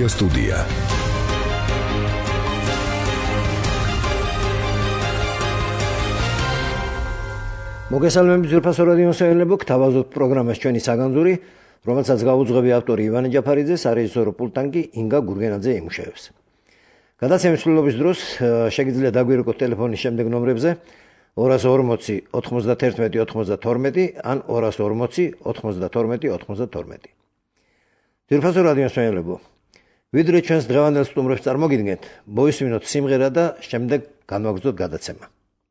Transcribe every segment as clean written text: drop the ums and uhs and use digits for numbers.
სტუდია. მოგესალმებით ძვირფასო რადიო მსმენელებო, გთავაზობთ პროგრამას ჩვენი საგანძური, რომელსაც გაუძღვები ავტორი ივანე ჯაფარიძე, სარეჟისორო პულტთან კი ინგა გურგენაძე იმუშავებს. გადაცემის მსვლელობის დროს შეგიძლიათ დაგვირეკოთ ტელეფონის შემდეგ ნომრებზე 240 91 92 ან 240 92 92. ძვირფასო რადიო მსმენელებო, ვიდრე ჩვენს დღევანდელ სტუმრებს წარმოგიდგენთ, მოისმინოთ სიმღერა და შემდეგ განვაგრძოთ გადაცემა.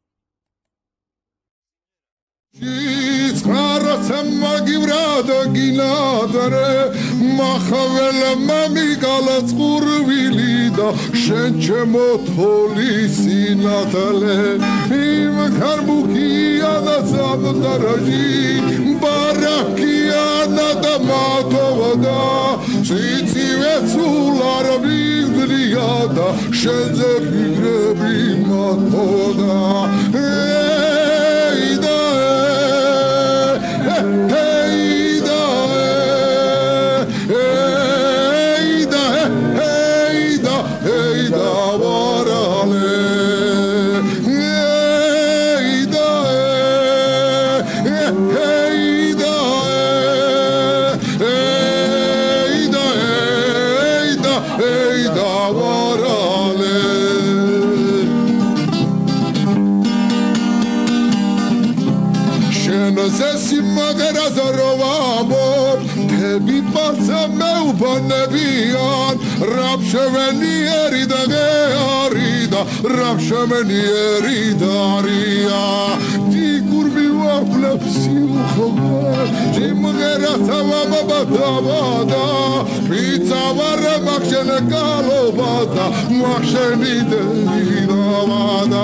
Scarse magivrada ginadare Mahavela mamigala skurvilida Shenche motolisi natale Im karbukia da zabdaraji Barakia na damatovada Sitsivetsular vigdriada Shenze vigrebi matoda Rabshemenieri da gerida, Rabshemenieri daria. Di kurbi wafla psiuchover, Jimgera savama badavada, Pizza varre makshene kalobada, Maksheni deridavada.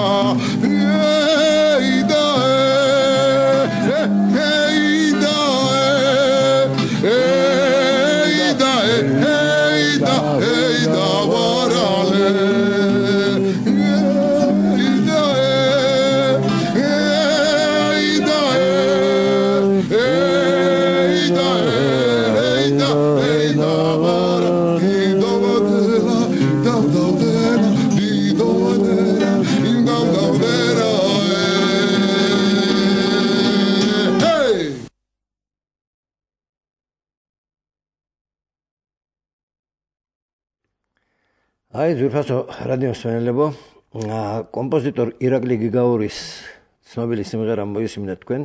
Აი ძვირფასო რადიო მსმენელებო, კომპოზიტორ ირაკლი გიგაურის ცნობილი სიმღერა მოისმინეთ თქვენ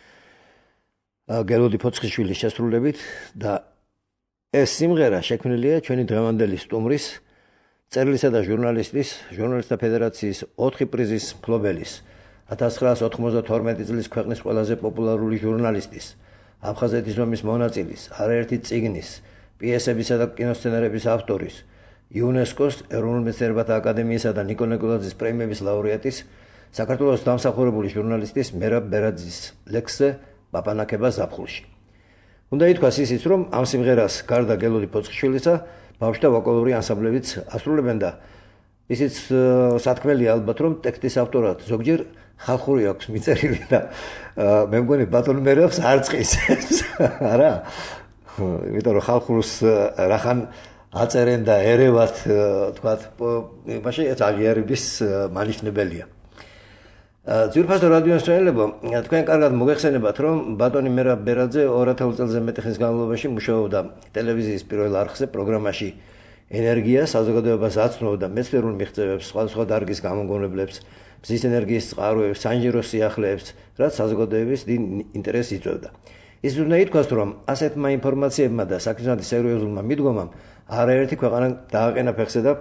გელოდი ფოცხიშვილის შესრულებით და ეს სიმღერა შექმნილია ჩვენი დღევანდელი სტუმრის, წერლისა და ჟურნალისტთა ფედერაციის 4 პრიზის მფლობელის, 1992 წლის ქვეყნის ყველაზე პოპულარული ჟურნალისტის, აფხაზეთის ომის მონაწილის, არაერთი წიგნის, პიესებისა და კინოსცენარების ავტორის, იუნესკოს ეროვნულ მეცნიერებათა აკადემიისა და ნიკო ნიკოლაძის პრემიების ლაურეატის, საქართველოს დამსახურებული ჟურნალისტის მერაბ ბერაძის ლექსზე პაპანაკება ზაფხულში. უნდა ითქვას ისიც, რომ ამ სიმღერას გარდა გელოდი ფოცხიშვილისა, ბავშვთა ვოკალური ანსამბლებიც ასრულებენ და ისიც სათქმელია ალბათ, რომ ტექსტის ავტორად ზოგჯერ ხალხური აქვს მიწერილი და მე მგონი ბატონ მერაბს არ წყისებს, არა? იმიტომ რომ ხალხურს რახან აწერენ და ერევათ, თქვათ, მაშინ ეს აღიარების მანიშნებელია. ძვირფასო რადიო მსმენელებო, თქვენ კარგად მოგეხსენებათ, რომ ბატონი მერაბ ბერაძე 2000 წელზე მეტი ხნის განმავლობაში მუშაობდა ტელევიზიის პირველ არხზე პროგრამაში ენერგია, საზოგადოებას აცნობდა მეცნიერულ მიღწევებს, სხვადასხვა დარგის გამოგონებლებს, მზის ენერგიის წყაროებს, საინჟინრო სიახლეებს, რაც საზოგადოების დიდ ინტერესს იწვევდა. ის უნდა ითქვას, რომ ასეთმა ინფორმაციებმა და საქმიანობის სერიოზულმა მიდგომამ არაერთი ქვეყანა დააყენა ფეხზე და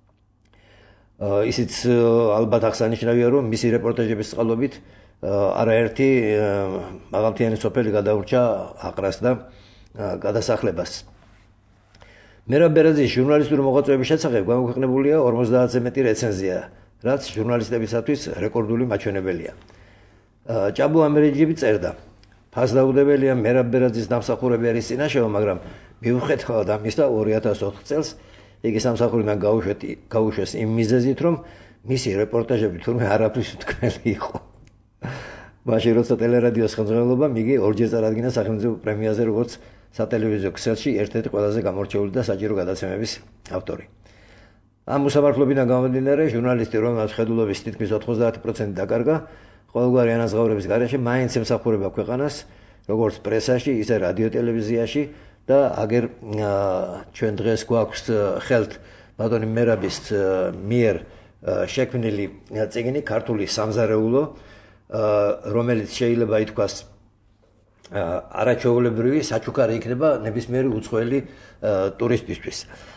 ისიც ალბათ აღსანიშნავია, რომ მისი რეპორტაჟების წყალობით არაერთი მაღალმთიანი სოფელი გადაურჩა აყრას და გადასახლებას. მერაბ ბერაძის ჟურნალისტური მოღვაწეობის შესახებ გამოქვეყნებულია 50-ზე მეტი რეცენზია, რაც ჟურნალისტებისათვის რეკორდული მაჩვენებელია. ჭაბუ ამერეჯიბი წერდა: ფასდაუდებელია მერაბ ბერაძის დამსახურები არის წინაშეო, მაგრამ მიუხედავად ამისა 2004 წელს იგი სამსახურიდან გაუშვეს იმ მიზეზით, რომ მისი რეპორტაჟები თურმე არაფრის თქმელი იყო. მაშინ როცა ტელერადიოს ხელმძღვანელობამ იგი ორჯერ წარადგინა სახელმწიფო პრემიაზე როგორც სატელევიზიო ქსელში ერთ-ერთი ყველაზე გამორჩეული და საჭირო გადაცემების ავტორი. ამ უსამართლობიდან გამომდინარე, ჟურნალისტი, რომელმაც ხედულობის თითქმის 90% დაკარგა, ყოველგვარი ანაზღაურების გარეშე მაინც ემსახურება ქვეყანას, როგორც პრესაში, ისე რადიო-ტელევიზიაში და აგერ ჩვენ დღეს გვაქვს ხელთ ბატონი მერაბის მიერ შექმნილი წიგნი ქართული სამზარეულო, რომელიც შეიძლება ითქვას არაჩვეულებრივი საჩუქარი იქნება ნებისმიერი უცხოელი ტურისტისთვის.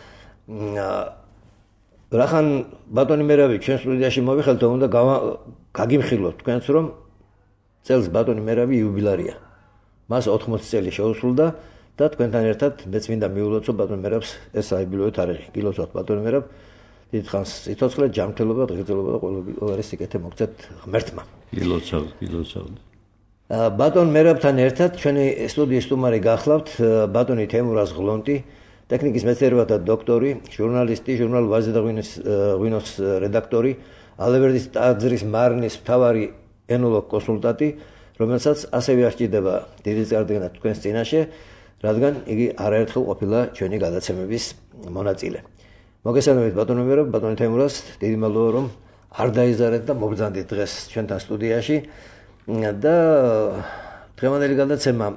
რახან ბატონი მერაბი ჩვენ სტუდიაში მოვიხელთ და უნდა გაგიმხილოთ თქვენს რომ წელს ბატონი მერაბი იუბილარია. მას 80 წელი შეუსრულდა და თქვენთან ერთად მეც მინდა მიულოცო ბატონ მერაბს ეს საიუბილეო თარიღი. გილოცავთ ბატონ მერაბ, დიდხანს სიცოცხლე, ჯანმრთელობა, ღირსება და ყოველგვარი სიკეთე მოგცეთ ღმერთმა. გილოცავთ. ბატონ მერაბთან ერთად ჩვენი სტუდიის სტუმარი გახლავთ ბატონი თემურაზ ღლონტი, ტექნიკის მეცნიერებათა დოქტორი, ჟურნალისტი, ჟურნალ ვაზი და ღვინოს რედაქტორი, ალევერდის ტაძრის მარნის მთავარი ენოლოგ-კონსულტანტი, რომელსაც ასევე აღჭირდება დიდი წარდგენა თქვენს წინაშე, რადგან იგი არაერთხელ ყოფილა ჩვენი გადაცემების მონაწილე. მოგესალმებით ბატონო მერაბ, ბატონი თემურაზ, დიდი მადლობა რომ არ დაიზარეთ და მობრძანდით დღეს ჩვენთან სტუდიაში და დღევანდელი გადაცემა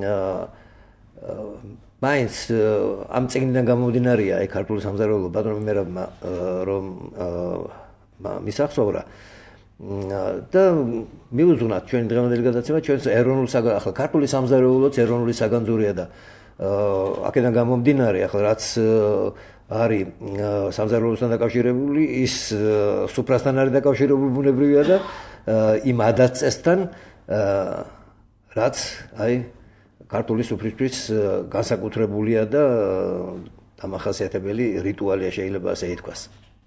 მაინც ამ წიგნიდან გამომდინარეა აი ქართული სამზარეულო ბატონო მერაბმა რომ მისახსოვრა და მიუძღვნათ ჩვენი დღევანდელი გადაცემა ჩვენს ეროვნულ ახლა ქართული სამზარეულოც ეროვნული საგანძურია და აქედან გამომდინარე ახლა რაც არის სამზარეულოსთან დაკავშირებული ის სუფრასთან არის დაკავშირებული ბუნებრივია და იმ ადათ-წესთან რაც აი ქართული სუფრისთვის განსაკუთრებულია და დამახასიათებელი რიტუალია შეიძლება ასე ითქვას.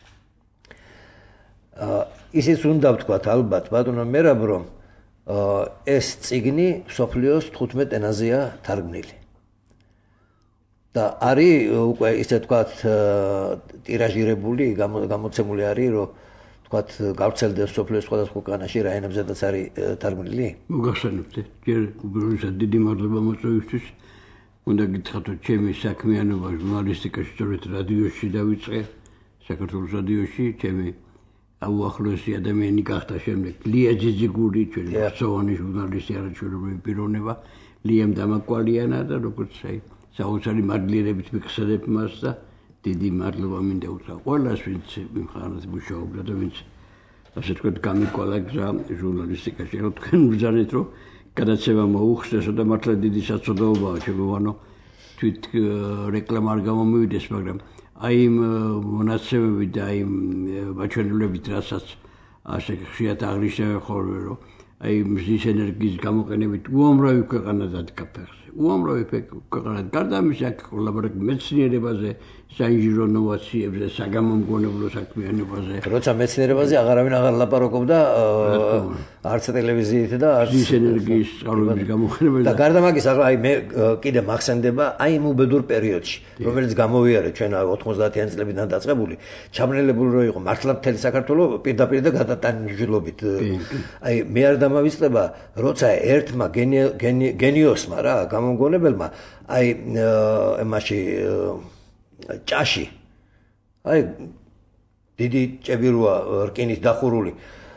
ისიც უნდა ვთქვათ ალბათ ბატონო მერაბ რომ ეს წიგნი მსოფლიოს 15 ენაზეა თარგმნილი. და არის უკვე ისე ვთქვათ ტირაჟირებული, გამოცემული არის რომ ვთქვათ გავრცელდეს მსოფლიოს სხვადასხვა ქვეყანაში რა ენებზედაც არის თარგმნილი? მოგახსენებთ, ჯერ უბრალოდ დიდი მადლობა მოწვევისთვის. უნდა გითხრათ რომ ჩემი საქმიანობა ჟურნალისტიკაში სწორედ რადიოში დავიწყე, საქართველოს რადიოში, ჩემი აუახლოესი ადამიანი გახდა შემდეგ ლია ძიძიგური, ჩვენი მოწვეული ჟურნალისტი არაჩვეულებრივი პიროვნება, ლიამ დამაკვალიანა და როგორც აი საოცარი მადლიერებით მიხსენებ მას და დიდი მადლობა მინდა უთხრა ყველას, ვინც იმ ხანას მუშაობდა და ვინც ასე თქვით გამიკვალა გზა ჟურნალისტიკაში. რომ თქვენ ბრძანეთ რომ გადაცემა მოუხსნესო და მართლა დიდი საცოდაობაა შემოვანო თვით რეკლამა არ გამომივიდეს, მაგრამ აი იმ მონაცემებით და აი იმ მაჩვენებლებით რასაც ასე ხშირად აღნიშნავენ ხოლმე რომ აი მზის ენერგიის გამოყენებით უამრავი ქვეყანა დადგა ფეხზე. უამრავი ქვეყანა გარდა ამისა აქ ლაბორატორიულ მეცნიერებაზე, საინჟინრო ნოვაციებზე, საგამომგონებლო საქმიანობაზე. როცა მეცნიერებაზე აღარავინ აღარ ლაპარაკობდა არც ტელევიზიით და არც მზის ენერგიის წყაროების გამოყენებაზე. და გარდა მაგის ახლა აი მე კიდე მახსენდება აი იმ უბედურ პერიოდში, რომელიც გამოვიარე ჩვენ 90-იან წლებიდან დაწყებული, ჩამნელებული რო იყო მართლა მთელი საქართველოს პირდაპირ და გადატანილობით. აი მე არ დამავიწყდება, როცა ერთმა გენიოსმა რა გამომგონებელმა აი იმაში ჭაში აი დიდი ჭებიროა რკინის დახურული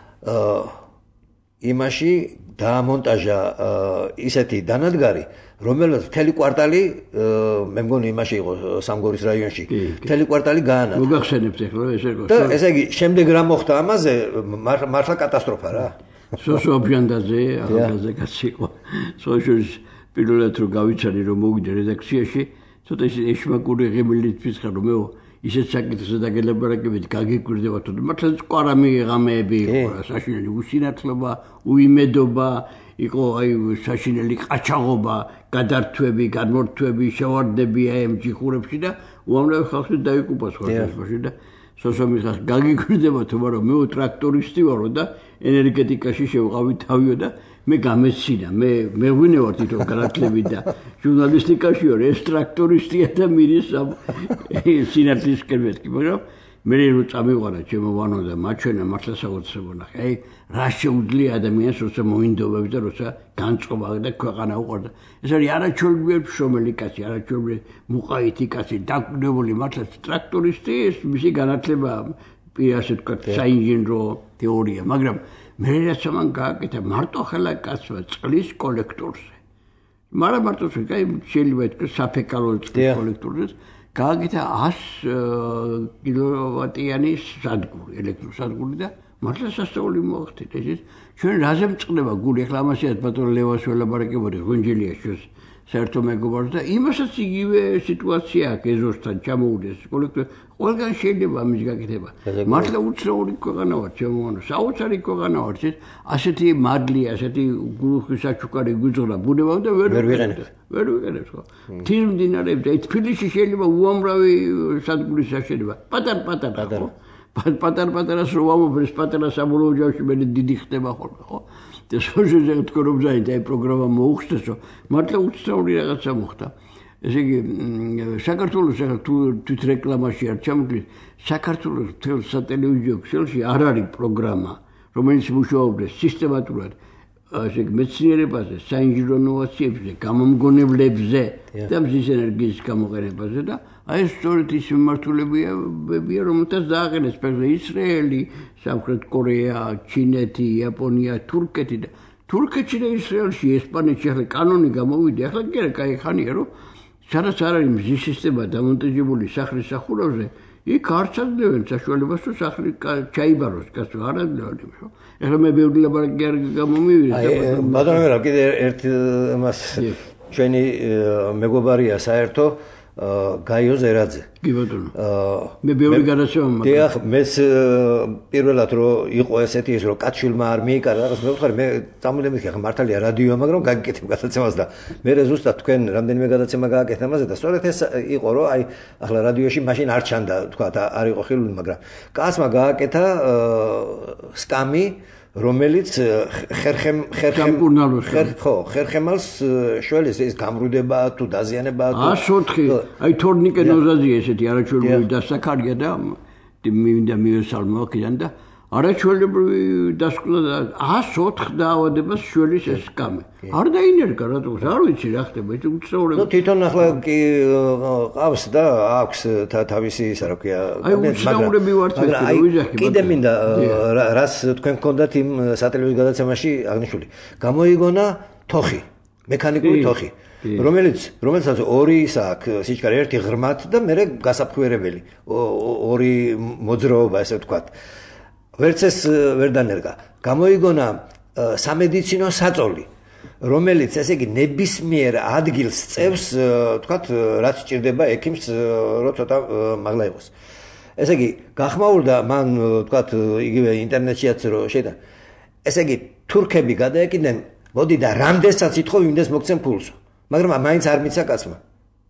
იმაში დაამონტაჟა ისეთი დანადგარი რომელიც მთელი კვარტალი მე მგონი იმაში იყო სამგორის რაიონში მთელი კვარტალი გაანადგა. მოგახსენებთ ახლა ესე იყო. და ესე იგი შემდეგ რა მოხდა ამაზე მართლა კატასტროფა რა. სოსო აბჟანდაძე ახალგაზრდა კაცი იყო. სოშურის პირველად რომ გავიცანი რომ მოვიდე რედაქციაში ცოტა ეშმაკური ღიმილით ვიწყე რომ მეო ისეთ საკითხზე დაგელაპარაკებით გაგიკვირდება თუ მართლა ყვარამი ღამეები იყო საშინელი უსინათლობა, უიმედობა იყო აი საშინელი ყაჩაღობა, გადართვები, გადმორთვები, შევარდები ამ ჯიხურებში და უამრავი ხალხი დაიკუპა სხვადასხვაში და სოსომის ხალხი გაგიკვირდება თუ მაგრამ მეო ტრაქტორისტი ვარო და ენერგეტიკაში შევყავი თავიო და მე გამეცინა, მე ვინე ვარ თვითონ განათლებით და ჟურნალისტიკაში ვარ, ეს ტრაქტორისტია და მირის სინათლისკენ მეთქი, მაგრამ მე რო წამიყვარა ჩემო ვანო და მაჩვენა მართლა საოცრებო ნახე. აი რა შეუძლია ადამიანს როცა მოინდობებს და როცა განწყობა და ქვეყანა უყარდა. ეს არის არაჩვეულებრივი შრომელი კაცი, არაჩვეულებრივი მუყაითი კაცი, დაკვირვებული მართლა ტრაქტორისტი, ეს მისი განათლება ასე ვთქვათ, საინჟინრო თეორია, მაგრამ მე რაც მან გააკეთა მარტო ხელა კაცმა წყლის კოლექტორზე. მაგრამ მარტო აი შეიძლება ითქვას საფეკალო წყლის კოლექტორზე გააკეთა 100 კილოვატიანი სადგური, ელექტროსადგური და მართლა სასწაული მოახდინა. ეს ჩვენ რაზე მწყდება გული, ახლა ამასაც ბატონ ლევას ველაპარაკებოდი ღონჯელია შეს საერთო მეგობარს და იმასაც იგივე სიტუაცია აქვს ეზოსთან ჩამოუდეს კოლექტორ ყველგან შეიძლება ამის გაკეთება. მართლა უცნაური ქვეყანა ვარ ჩემო, საოცარი ქვეყანა ვარ, ასეთი მადლი, ასეთი გულუხის საჩუქარი გვიძღრა ბუნებამ და ვერ ვიყენებს ხო. თის მდინარეებს და თბილისში შეიძლება უამრავი სადგურის აშენება. პატარ-პატარა ხო. პატარ-პატარას რო ვამოფრეს პატარა საბოლოო ჯამში მე დიდი ხდება ხოლმე ხო. და სოჟეზე თქო რომ ზაინდა აი პროგრამა მოუხსნესო მართლა უცნაური რაღაცა მოხდა. ესე იგი საქართველოს თვით რეკლამაში არ ჩამოგვიდგეთ საქართველოს თელ სატელევიზიო ქსელში არ არის პროგრამა რომელიც მუშაობდეს სისტემატურად ასე მეცნიერებაზე, საინჟინრო ინოვაციებზე, გამომგონებლებზე და მზის ენერგიის გამოყენებაზე და აი სწორედ ის მიმართულებია, რომელთაც დააყენეს ფერზე ისრაელი, სამხრეთ კორეა, ჩინეთი, იაპონია, თურქეთი და თურქეთში და ისრაელში, ესპანეთში ახლა კანონი გამოვიდა, ახლა კი არა, კაი ხანია რომ სადაც არ არის მზის სისტემა დამონტაჟებული სახლის სახურავზე, იქ არ ჩაძლევენ საშუალებას რომ სახლი ჩაიბაროს, კაცო არ აძლევენ ხო? ეხლა მე ბევრი ლაპარაკი არ გამომივიდა. ბატონო რა კიდე ერთ მას ჩვენი მეგობარია საერთო გაიო ზერაძე. კი ბატონო. მე ბევრი გადაცემა მაქვს. დიახ, მეც პირველად რო იყო ესეთი ის რომ კაცშვილმა არ მიიკარა რაღაც მე ვხარ მე წამოდები ხა მართალია რადიოა, მაგრამ გაგიკეთებ გადაცემას და მე ზუსტად თქვენ რამდენიმე გადაცემა გააკეთა მასე და სწორედ ეს იყო რომ აი ახლა რადიოში მაშინ არ ჩანდა თქვა არ იყო ხილული, მაგრამ კაცმა გააკეთა სკამი რომელიც ხერხემალს შველის ის გამრუდება თუ დაზიანება თუ 104 აი თორნიკე ნოზაზია ესეთი არაჩვეულებრივი დასაკარია და მინდა მიესალმო აქედან და არაჩვეულებრივი დასკვნა და 104 დაავადებას შველის ეს სკამი არ დაინერგა რატო არ ვიცი რა ხდება ეს უცნაურია. ნუ თვითონ ახლა კი ყავს და აქვს თავისი ისა რა ქვია აი უცნაურები ვართ ვიზახი კიდე მინდა რას თქვენ გქონდათ იმ სატელევიზიო გადაცემაში აღნიშნული გამოიგონა თოხი მექანიკური თოხი რომელსაც ორი ისა აქვს სიჩქარე ერთი ღრმად და მეორე გასაფხვერებელი ორი მოძრაობა ესე ვთქვათ ვერც ეს ვერ დანერგა გამოიგონა სამედიცინო საწოლი რომელიც ესე იგი ნებისმიერ ადგილს წევს ვთქვათ რაც ჭირდება ექიმს რო ცოტა მაღლა იყოს ესე იგი გახმაურდა მან ვთქვათ იგივე ინტერნეტშიაც რო შედა ესე იგი თურქები გადაეკიდნენ მოდი და რამდენსაც ითხოვ იმდეს მოგცემ ფულს მაგრამ მაინც არ მიცა კაცმა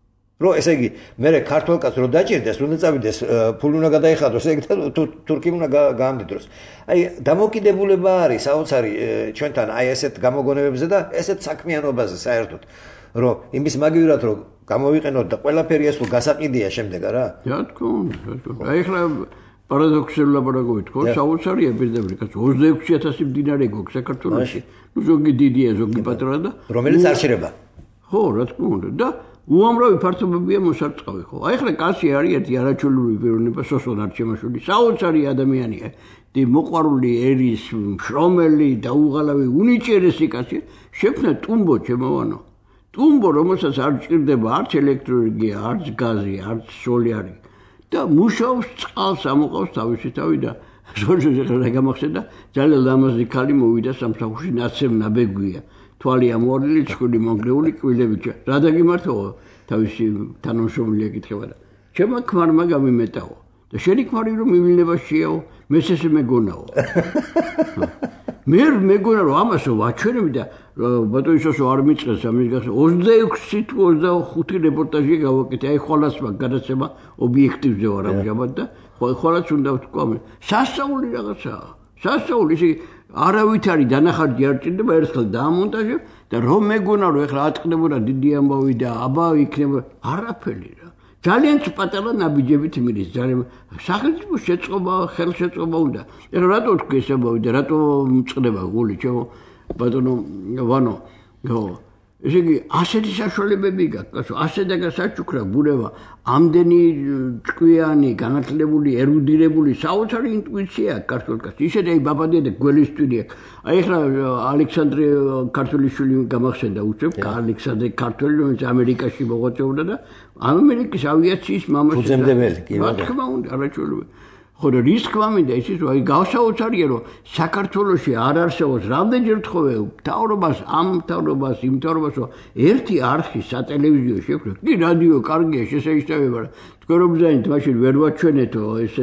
რო ესე იგი მე ქართულ კაცს რო დაჭირდეს უნდა წავიდეს ფული უნდა გადაიხადოს ესე იგი თურქი უნდა გაამდიდროს აი დამოკიდებულება არის საოცარი ჩვენთან აი ესეთ გამოგონებებზე და ესეთ საქმიანობაზე საერთოდ რომ იმის მაგივრად რომ გამოვიყენოთ და ყველაფერი ეს თუ გასაყიდია შემდეგ რა რა თქმა უნდა აი ახლა პარადოქსული ლაპარაკობით ხო საოცარია პირდაპირ კაცო 26000 მდინარე გვაქვს საქართველოში ნუ ზოგი დიდია ზოგი პატარა და რომელიც არ შეიძლება ხო რა თქმა უნდა და უამრავი ფართობებია მოსარწყავი ხო აი ახლა კაცი არის ერთი არაჩვეულებრივი პიროვნება სოსონ არჩემაშვილი საოცარი ადამიანია და მოყვარული ერის მშრომელი დაუღალავი უნიჭიერესი კაცი შექმნა ტუმბო ჩემოვანო ტუმბო რომელსაც არ ჭირდება არც ელექტროენერგია არც გაზი არც სოლი არის და მუშაობს წყალს ამოყავს თავისი თავი და ზოგჯერ რა გამახსენდა ძალიან ლამაზი ქალი მოვიდა სამსახურში ნაცემ ნაბეგვია თვალი ამოარლილი ჭკული მონგრეული კვილებით რა დაგიმართო თავისი თანამშრომელი ეკითხება და ჩემმა ქმარმა გამიმეტაო და შენი ქმარი რომ მივილნებაშიაო მეც ესე მეგონაო მე მეგონა რომ ამასო ვაჩვენები და ბატონიშოსო არ მიწყეს ამის გასა 26 თუ 25 რეპორტაჟი გავაკეთე აი ხოლმე გადაცემა ობიექტივზე ვარ ამჟამად და ხოლმე უნდა ვთქვა სასწაული რაღაცაა სასწაული ისე არავითარი დანახარჯი არ ჭირდება ერთხელ დაამონტაჟებ და რომ მეგონა რომ ეხლა ატყდებოდა დიდი ამბავი და აბა იქნება არაფერი რა ძალიან პატარა ნაბიჯებით მიდის ძალიან სახელმწიფო შეწყობა ხელშეწყობა უნდა ეხლა რატო თქვი ესე მოვიდა რატო მწყდება გული ჩემო ბატონო ვანო ესე იგი ასეთი საშუალებები გაქვს ასე და გასაჩუქრა ბუნება ამდენი ჭკვიანი განათლებული ერუდირებული საოცარი ინტუიცია ქართულ კაცს ისეთი აი ბაბადია გველისტვილი აი ეხლა ალექსანდრე ქართულიშვილი გამახსენდა უცებ ალექსანდრე ქართული რომელიც ამერიკაში მოღვაწეობდა და ამერიკის ავიაციის მამაში ფუძემდებელი კი რა თქმა უნდა არაჩვეულებრივი ხო და რის თქმა მინდა ისიც აი გავსაოცარია რომ საქართველოში არ არსებობს რამდენჯერ თხოვე მთავრობას ამ მთავრობას იმ მთავრობას რომ ერთი არხი სატელევიზიო შექმნას კი რადიო კარგია შესაძლებელი თქვენ რომ ბრძანით მაშინ ვერ ვაჩვენეთო ესე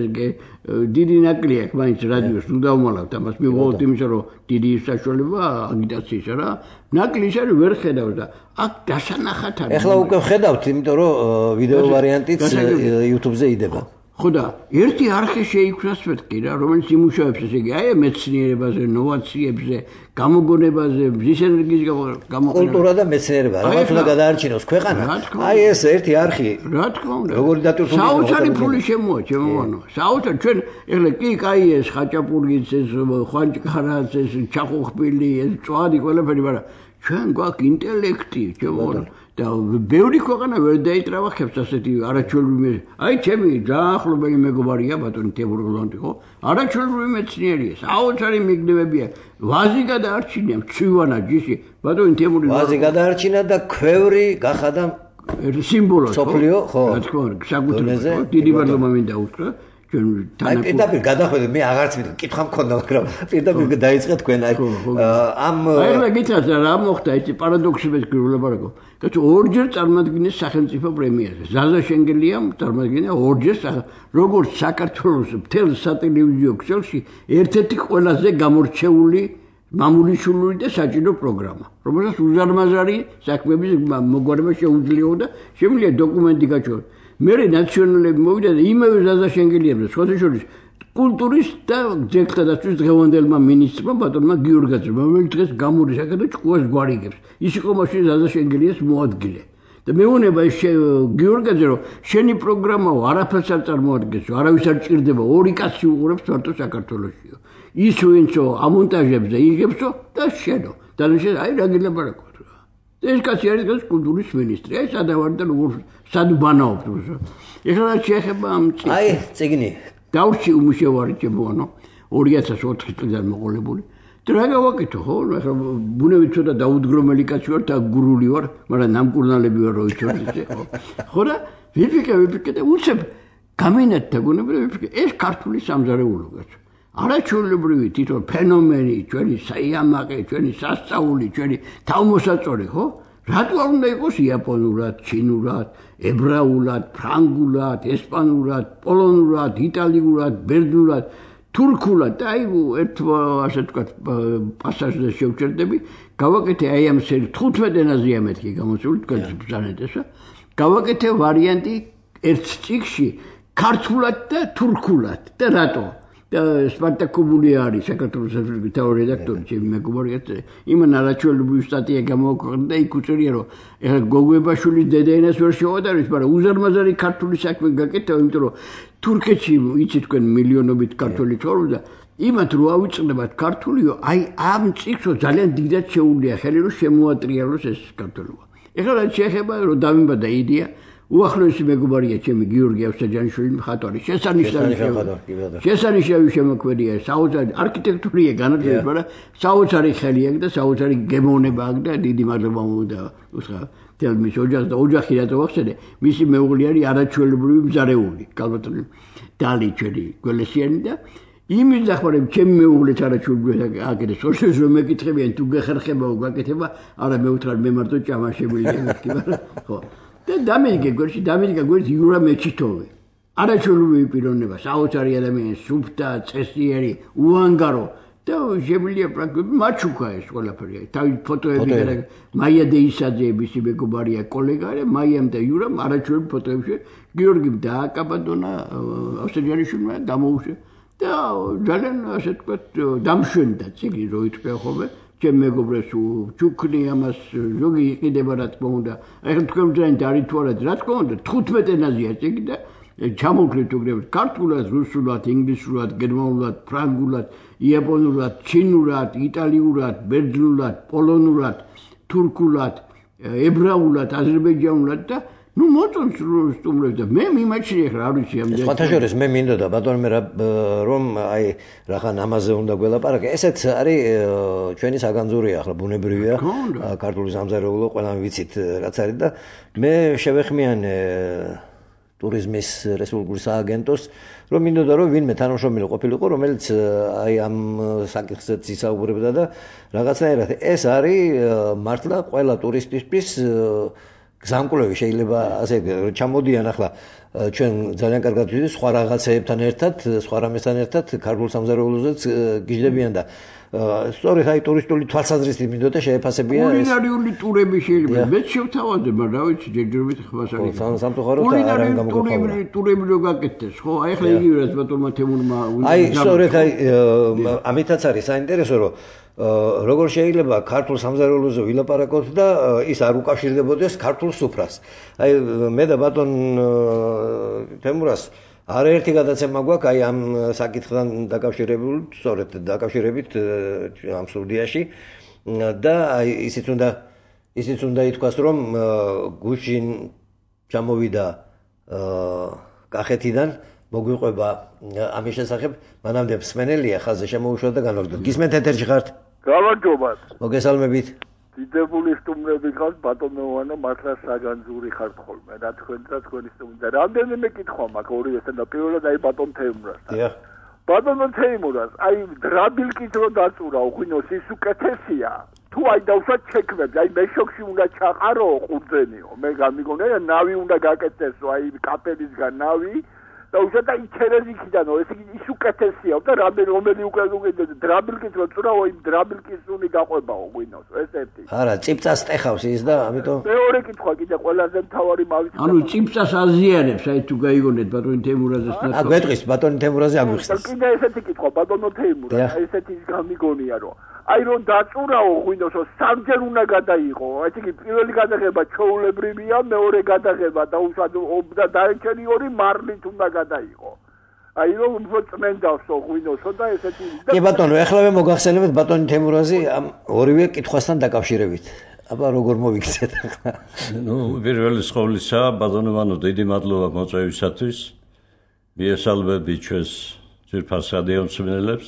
დიდი ნაკლია მაინც რადიოს ნუ დავმალავთ ამას მივღოთ იმისა რომ დიდი საშუალება აგიტაციისა რა ნაკლისა ვერ ხედავს და აქ დასანახად არის ეხლა უკვე ხედავთ იმიტომ რომ ვიდეო ვარიანტიც YouTube-ზე იდება ხო და ერთი არხი შეიქმნას მეთქი რა რომელიც იმუშავებს ესე იგი აი მეცნიერებაზე ნოვაციებზე გამოგონებაზე მზის ენერგიის გამოყენება კულტურა და მეცნიერება რაღაც უნდა გადაარჩინოს ქვეყანა აი ეს ერთი არხი რა თქმა უნდა როგორი დატვირთული საოცარი ფული შემოაჩე მომანო საოცარი ჩვენ ეხლა კი კაი ეს ხაჭაპურგიც ეს ხვანჭკარაც ეს ჩახუხბილი ეს წვადი ყველაფერი მაგრამ ჩვენ გვაქვს ინტელექტი ჩემო და ბევრი ქვეყანა ვერ დაიტრაბახებს ასეთი არაჩვეულებრივი აი ჩემი დაახლოებული მეგობარია ბატონი თემურ გლონტი ხო არაჩვეულებრივი მეცნიერია საოცარი მიგდებებია ვაზი გადაარჩინია მცვანა ჯიში ბატონი თემური ვაზი გადაარჩინა და ქვევრი გახადა სიმბოლო სოფლიო ხო რა თქმა უნდა საკუთრებო დიდი მადლობა მინდა უთხრა აი პირდაპირ გადახვედი მე აღარც მითხრა კითხვა მქონდა მაგრამ პირდაპირ დაიწყე თქვენ აი ამ აი გითხრათ რა მოხდა ეს პარადოქსები გულაპარაკო კაცო ორჯერ წარმოადგინეს სახელმწიფო პრემიაზე ზაზა შენგელიამ წარმოადგინა ორჯერ როგორც საქართველოს მთელ სატელევიზიო ქსელში ერთ-ერთი ყველაზე გამორჩეული მამულიშვილური და საჭირო პროგრამა რომელსაც უზარმაზარი საქმეების მოგვარება შეუძლიოდა შემიძლია დოკუმენტი გაჩვენოს მერე ნაციონალები მოვიდა და იმავე ზაზა შენგელიამზე სხვათა შორის კულტურის და ძეგლთა დაცვის დღევანდელმა მინისტრმა ბატონმა გიორგაძემ რომელიც დღეს გამორიცხა და ჭკუას გვარიგებს ის იყო მაშინ ზაზა შენგელიას მოადგილე და მეუნება ეს გიორგაძე რომ შენი პროგრამაო არაფერს არ წარმოადგენს არავის არ ჭირდება ორი კაცი უყურებს მარტო საქართველოსიო ის ვინცო ამონტაჟებს და იღებსო და შენო და აი რა გილაპარაკო ეს კაცი არის კულტურის მინისტრი აი სადავარ და როგორ სადუბანაობს ეხლა შეეხება ამ აი წიგნი დავში უმუშევარი ჩემოანო 2004 წლიდან მოყოლებული და რა გავაკეთო ხო ეხლა ბუნებით ცოტა დაუდგრომელი კაცი ვარ და გურული ვარ მაგრამ ნამკურნალები ვარ რო იცოდი ხო და ვიფიქრე და უცებ გამინათდა გონებრივი ვიფიქრე ეს ქართული სამზარეულო კაცო არაჩვეულებრივი თვითონ ფენომენი ჩვენი საიამაყე ჩვენი სასწაული ჩვენი თავმოსაწორი ხო რატო არ უნდა იყოს იაპონურად ჩინურად ებრაულად ფრანგულად ესპანურად პოლონურად იტალიურად ბერძნულად თურქულად და აი ერთ ასე ვთქვათ პასაჟზე შევჭერდები გავაკეთე აი ამ 15 ენაზეა მეთქი გამოსული თქვენ ბრძანეთესა გავაკეთე ვარიანტი ერთ წიგნში ქართულად და თურქულად და რატო სპარტაკობული არის საქართველოს რესპუბლიკის თავი რედაქტორი ჩემი მეგობარია იმან არაჩვეულებრივი სტატია გამოაქვეყნა და იქ უწერია რომ ეხლა გოგუებაშვილის დედაენას ვერ შევადარებთ მაგრამ უზარმაზარი ქართული საქმე გაკეთება იმიტომ რომ თურქეთში იცით თქვენ მილიონობით ქართველი ცხოვრობს და იმათ რო ავიწყდებათ ქართულიო აი ამ წიგნს ძალიან დიდად შეუძლია ხელი რომ შემოატრიალოს ეს ქართულობა ეხლა რაც შეეხება რომ დავიმბადა იდეა უახლოესი მეგობარია ჩემი გიორგი ავსაჯანიშვილი მხატვარი შესანიშნავი შემოქმედია საოცარი არქიტექტურია განათლება მაგრამ საოცარი ხელი აქვს და საოცარი გემოვნება აქვს და დიდი მადლობა უნდა უსხა თელმის ოჯახს და ოჯახი რატო ვახსენე მისი მეუღლე არის არაჩვეულებრივი მზარეული კალბატონი დალი ჩვენი გველესიანი და იმის დახმარებით ჩემი მეუღლეც არაჩვეულებრივი აკეთებს ოშოს რომ მეკითხებიან თუ გეხერხებაო გაკეთება არა მე ვთქვა მე მარტო ჭამაშებული მეთქი მაგრამ ხო და დამედგე გვერდში იურა მეჩითოვი არაჩვეულებრივი პიროვნება საოცარი ადამიანი სუფთა წესიერი უანგარო და შემიძლია პრაქტიკულად მაჩუკა ეს ყველაფერი თავის ფოტოები და მაია დეისაძე მისი მეგობარია კოლეგა და მაიამ და იურამ არაჩვეულებრივ ფოტოებში გიორგიმ დააკაბადონა ავსაჯანიშვილმა გამოუშვა და ძალიან ასე ვთქვათ დამშვენდა წიგნი რო იტყვია ხოლმე ჩემ მეგობრებს ჩუქნი ამას ზოგი იყიდება რა თქმა უნდა. აი ხა თქვენ ძალიან დარითვალეთ რა თქმა უნდა 15 ენაზეა წიგნი და ჩამოვკლით უგრევთ ქართულად, რუსულად, ინგლისურად, გერმანულად, ფრანგულად, იაპონურად, ჩინურად, იტალიურად, ბერძნულად, პოლონურად, თურქულად, ებრაულად, აზერბაიჯანულად და ნუ მოწონს სტუმრებს და მე მიმაჩნია ხა არ ვიცი ამდენ. სხვათა შორის მე მინდოდა ბატონო რომ აი რახან ამაზე უნდა გველაპარაკე. ესეც არის ჩვენი საგანძურია ახლა ბუნებრივია ქართული სამზარეულო ყველამ ვიცით რაც არის და მე შევეხმიანე ტურიზმის რესპუბლიკური სააგენტოს რომ მინდოდა რომ ვინმე თანამშრომელი ყოფილიყო რომელიც აი ამ საკითხზეც ისაუბრებდა და რაღაცნაირად ეს არის მართლა ყველა ტურისტისთვის გზამკვლევი შეიძლება ასე ჩამოდიან ახლა ჩვენ ძალიან კარგად ვიცით სხვა რაღაცეებთან ერთად სხვა რამესთან ერთად ქართულ სამზარეულოზეც გიждდებიან და სწორედ აი ტურისტული თვალსაზრისით მინდოდა შეეფასებია ეს კულინარიული ტურები შეიძლება მეც შევთავაზე მაგრამ რა ვიცი ჯერჯერობით ხმასარი სამწუხაროდ არ არის გამოგვიყვება ტურები რო გაკეთდეს ხო აი ახლა იგივე რაც ბატონმა თემურმა აი სწორედ აი ამითაც არის საინტერესო რომ როგორ შეიძლება ქართულ სამზარეულოზე ვილაპარაკოთ და ის არ უკავშირდებოდეს ქართულ სუფრას. აი მე და ბატონ თემურას არაერთი გადაცემა გვაქვს აი ამ საკითხთან დაკავშირებული, სწორედ დაკავშირებით ამ სტუდიაში და აი ისიც უნდა ითქვას რომ გუშინ ჩამოვიდა კახეთიდან მოგვიყვება ამის შესახებ მანამდე მსმენელია ხაზზე შემოუშვა და განვაგდოთ. გისმენთ ეთერში ხართ? გამარჯობათ. მოგესალმებით. დიდებული სტუმრები ხართ ბატონოვანო მართლა საგანძური ხართ ხოლმე რა თქვენ და თქვენი სტუმრები და რამდენიმე კითხვა მაქვს ორივესთან და პირველად აი ბატონ თეიმურასთან. დიახ. ბატონო თეიმურას აი დრაბილკით რო დაწურავ ღვინოს ის უკეთესია თუ აი დავსვათ ჩექმებს აი მეშოქში უნდა ჩაყარო ყურძენიო მე გამიგონია ნავი უნდა გაკეთესო აი კაპელისგან ნავი და უშოთ აი ჩერეზიკიდანო ეს ის უკეთესია და რომელი უკეთესია დრაბილკით რო წურავ იმ დრაბილკის სუნი გაყვებაო ღვინოს ეს ერთი არა წიფწას ტეხავს ის და ამიტომ მეორე კითხვა კიდე ყველაზე მთავარი მავიწყდა ანუ წიფწას აზიანებს აი თუ გაიგონეთ ბატონი თემურაზეს და აგვეტყვის ბატონი თემურაზე აგვიხსენს კიდე ესეთი კითხვა ბატონო თეიმურა ესეთი გამიგონია რომ აი რომ დაწურავო ღვინოსო სამჯერ უნდა გადაიღო ეს იგი პირველი გადაღება ჩაულებრივია მეორე გადაღება და უშად და დაერჩენი ორი მარლით უნდა გადაიღო აი რომ უფრო წმენდავსო ღვინოსო და ესეთი კი ბატონო ეხლა მე მოგახსენებთ ბატონი თემურაზი ამ ორივე კითხვასთან დაკავშირებით აბა როგორ მოვიქცეთ ახლა ნუ პირველი სხოლისა ბატონოვანო დიდი მადლობა მოწვევისათვის მიესალმები ჩვენს ძვირფას რადიომსმენელებს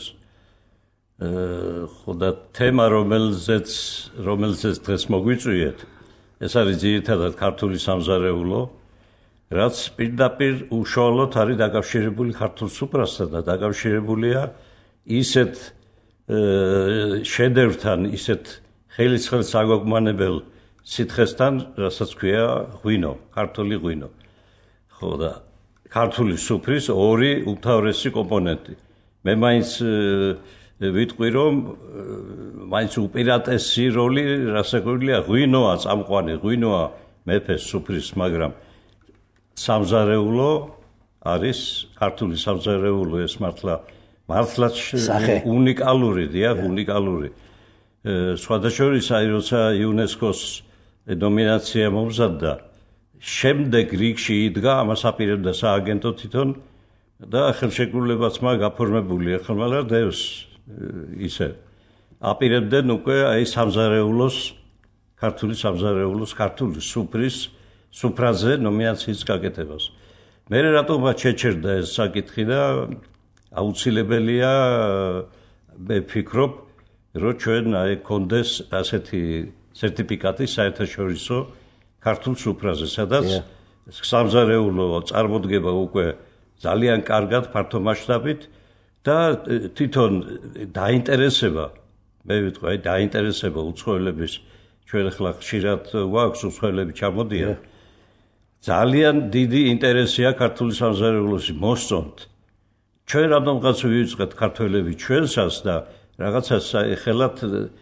ხოდა თემა რომელზეც დღეს მოგვიწვიეთ ეს არის ძირითადად ქართული სამზარეულო რაც პირდაპირ უშუალოდ არის დაკავშირებული ქართულ სუფრასთან და დაკავშირებულია ისეთ შედევრთან ისეთ ხელისხელს აგვაგვმანებელ სითხესთან რასაც ქვია ღვინო ქართული ღვინო ხოდა ქართული სუფრის ორი უმთავრესი კომპონენტი მე მაინც ვიტყვი რომ მაინც უპირატესი როლი რასაკვირველია ღვინოა წამყვანი ღვინოა მეფეს სუფრის მაგრამ სამზარეულო არის ქართული სამზარეულო ეს მართლაც უნიკალური დიახ უნიკალური სხვადასხვა აი როცა იუნესკოს ნომინაცია მომზადდა შემდეგ რიგში იდგა ამას აპირებდა სააგენტო თვითონ და ხელშეკრულებაც მაგ გაფორმებული ახლა მაგრამ დევს ისე აპირებდნენ უკვე აი სამზარეულოს ქართული სამზარეულოს ქართული სუფრაზე ნომინაციის გაკეთებას. მე რატომაც შეჩერდა ეს საკითხი და აუცილებელია მე ვფიქრობ რომ ჩვენ აი კონდეს ასეთი სერტიფიკატი საერთაშორისო ქართულ სუფრაზე სადაც სამზარეულო წარმოდგება უკვე ძალიან კარგად ფართო მასშტაბით და თვითონ დაინტერესება მე ვიტყვი აი დაინტერესება უცხოელების ჩვენ ახლა ხშირად გვაქვს უცხოელები ჩამოდიან ძალიან დიდი ინტერესია ქართული სამზარეულოს მოსწონთ ჩვენ რამოდენღაც ვივიწყეთ ქართველები ჩვენსას და რაღაცას ხელად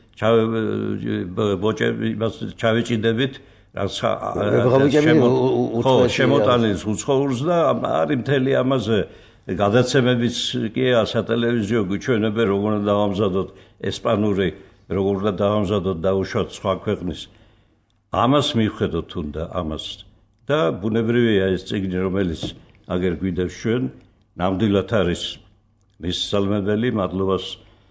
ჩავეჭიდებით შემოტანის უცხოურს და არის მთელი ამაზე გადაცემებიც კი სატელევიზიო გვიჩვენებენ როგორ უნდა დავამზადოთ ესპანური როგორ უნდა დავამზადოთ დაუშვათ სხვა ქვეყნის ამას მივხედოთ თუნდა ამას და ბუნებრივია ეს წიგნი რომელიც აგერ გვიდევს ჩვენ ნამდვილად არის მისალმებელი მადლობას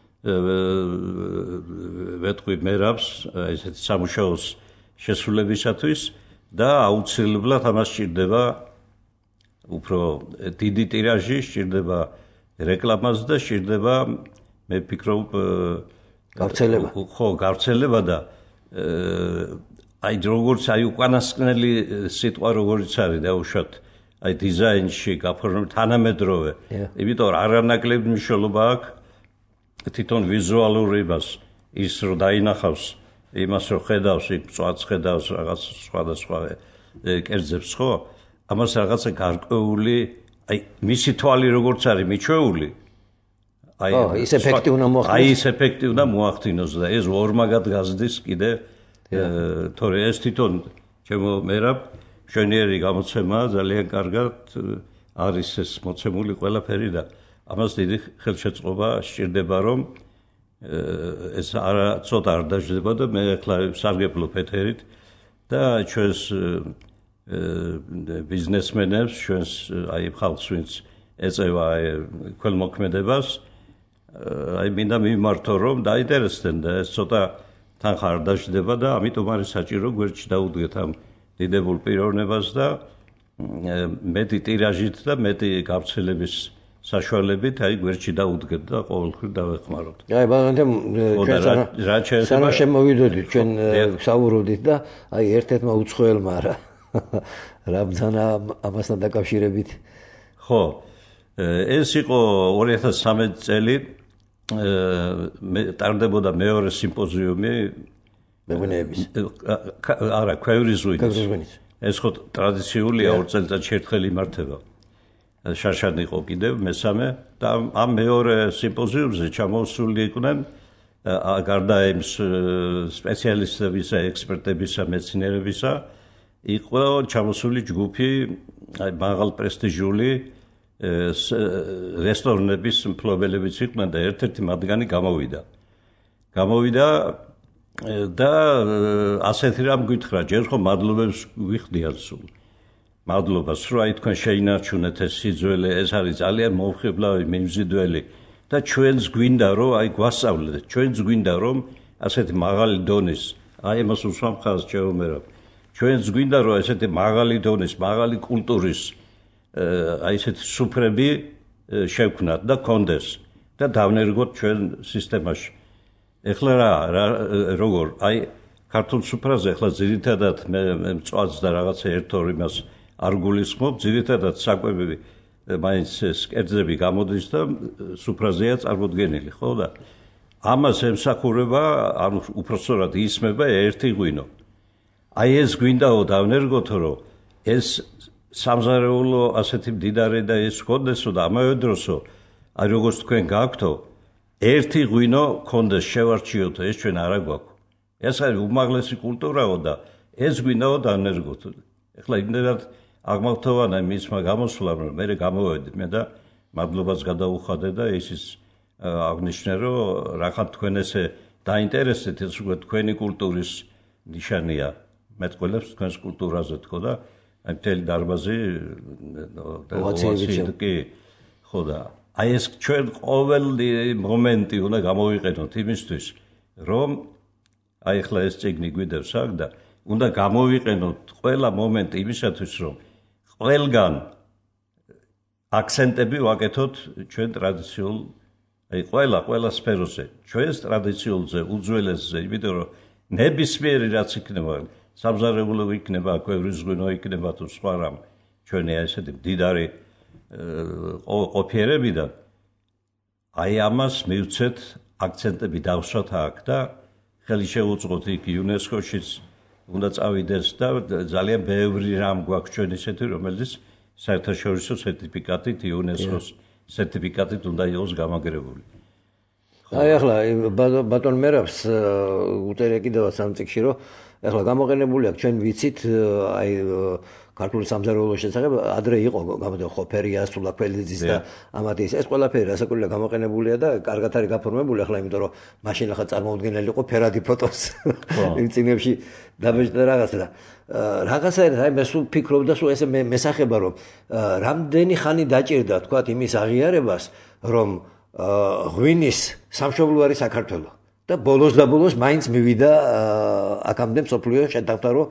ვეთქვი მერაბს ესეთ სამუშაოს შესრულებისათვის და აუცილებლად ამას სჭირდება უფრო დიდი ტირაჟი, სჭირდება რეკლამას და სჭირდება მე ვფიქრობ გავრცელება. ხო, გავრცელება და აი როგორც აი უკანასკნელი სიტყვა როგორც არის დაუშვათ აი დიზაინში გაფორმებული თანამედროვე. იმიტომ რომ არანაკლები მნიშვნელობა აქვს თვითონ ვიზუალური იმას ის რომ დაინახავს იმას რომ ხედავს იქ წვაც ხედავს რაღაც სხვადასხვა კერძებს ხო ამას რაღაცა გარკვეული აი მისი თვალი როგორც არის მიჩვეული აი ის ეფექტი უნდა მოახდინოს აი ეს ეფექტი უნდა მოახდინოს და ეს ორმაგად გაზრდის კიდე თორე ეს თვითონ ჩემო მერაბ შვენიერი გამოცემა ძალიან კარგად არის ეს მოცემული ყველაფერი და ამას დიდი ხელშეწყობა სჭირდება რომ ეს არა ცოტა არ დაждდება და მე ახლა სარგებლობ ეთერით და ჩვენს ბიზნესმენებს ჩვენს აი ხალხს ვინც ეწევა ქველმოქმედებას აი მინდა მიმართო რომ დაინტერესდნენ და ეს ცოტა თანხა არ დაждდება და ამიტომ არის საჭირო გვერდში დაუდგეთ ამ დიდებულ პიროვნებას და მეტი ტირაჟით და მეტი გავრცელების საშუალებით აი გვერდში დაუდგეთ და ყოველთვის დავეხმაროთ. აი ბანანტემ ჩვენ სანამ შემოვიდოდით ჩვენ საუბრობდით და აი ერთ-ერთმა უცხოელმა რა ბძანა ამასთან დაკავშირებით. ხო, ეს იყო 2013 წელი ტარდებოდა მეორე სიმპოზიუმი მეღვინეების. არა, ქვევრის ღვინის. ეს ხო ტრადიციულია 2 წელიწადში ერთხელ იმართება. შარშანი იყო კიდევ მესამე და ამ მეორე სიმპოზიუმზე ჩამოსული იყვნენ გარდა იმ სპეციალისტებისა, ექსპერტებისა, მეცნიერებისა იყო ჩამოსული ჯგუფი მაღალ პრესტიჟული რესტორნების მფლობელებიც იყვნენ და ერთ-ერთი მათგანი გამოვიდა და ასეთი რამ გითხრა ჯერ ხო მადლობებს გვიხდიან სულ მადლობას რომ აი თქვენ შეინარჩუნეთ ეს სიძველე ეს არის ძალიან მომხიბლავი მიმზიდველი და ჩვენს გვინდა რომ აი გვასწავლეთ ჩვენს გვინდა რომ ასეთი მაღალი დონის აი მას უსვამხარს შეუმერა ჩვენს გვინდა რომ ესეთი მაღალი დონის მაღალი კულტურის აი ესეთი სუფრები შევქნათ და კონდეს და დავნერგოთ ჩვენ სისტემაში ეხლა რა როგორ აი ქართულ სუფრაზე ეხლა ძირითადად მე მწვადს და რაღაცა ერთ-ორ იმას არ გულისხმობ ძირითადად საკვები მაინც ეს კერძები გამოდის და სუფრაზეა წარმოდგენილი ხო და ამას ემსახურება ანუ უпроსორად ისმება ერთი ღვინო აი ეს გვინდაო დავნერგოთო რომ ეს სამზარეულო ასეთი მდიდარი და ეს კონდესო და ამავე დროსო აი როგორც თქვენ გაქვთო ერთი ღვინო კონდეს შევარჩიოთო ეს ჩვენ არა გვაქვს ეს არის უმაღლესი კულტურაო და ეს გვინდაო დავნერგოთო ეხლა იმდენად აღმავთოვანა მისმა გამოსვლამ რომ მე გამოვედი მე და მადლობას გადაუხადე და ისიც აღნიშნე რომ რახან თქვენ ესე დაინტერესეთ ეს უკვე თქვენი კულტურის ნიშანია მეტყველებს თქვენს კულტურაზე თქო და აი მთელი დარბაზი კი ხო და აი ეს ჩვენ ყოველი მომენტი უნდა გამოვიყენოთ იმისთვის რომ აი ახლა ეს წიგნი გვიდევს აქ და უნდა გამოვიყენოთ ყველა მომენტი იმისათვის რომ ყველგან აქცენტები ვაკეთოთ ჩვენ ტრადიციულ აი ყველა სფეროზე ჩვენს ტრადიციულზე უძველესზე იმიტომ რომ ნებისმიერი რაც იქნება სამზარეულო იქნება ქვევრის ღვინო იქნება თუ სხვა რამ ჩვენი ესეთი მდიდარი ყოფიერებიდან აი ამას მივცეთ აქცენტები დავსვათ აქ და ხელი შევუწყოთ იქ იუნესკოშიც უნდა წავიდეს და ძალიან ბევრი რამ გვაქვს ჩვენ ისეთი რომელიც საერთაშორისო სერტიფიკატით იუნესკოს სერტიფიკატით უნდა იყოს გამაგრებული აი ახლა ბატონ მერაბს უწერია კიდევაც ამ წიგნში რომ ახლა გამოყენებული აქვს ჩვენ ვიცით აი ქართული სამზარეულოს შესახებ ადრე იყო გამოდე ხოფერია, სულაკველიძის და ამათი ეს ყველაფერი რასაკვირველია გამოყენებულია და კარგად არის გაფორმებული ახლა იმიტომ რომ მაშინ ახლა წარმოუდგენელი იყო ფერადი ფოტოს იმ წინებში დაბეჭდა რაღაცა და რაღაცა აი მე სულ ფიქრობ და სულ ესე მესახება რომ რამდენი ხანი დაჭირდა თქვათ იმის აღიარებას რომ ღვინის სამშობლო არის საქართველო და ბოლოს და ბოლოს მაინც მივიდა აქამდე მსოფლიო შეთანხმდა რომ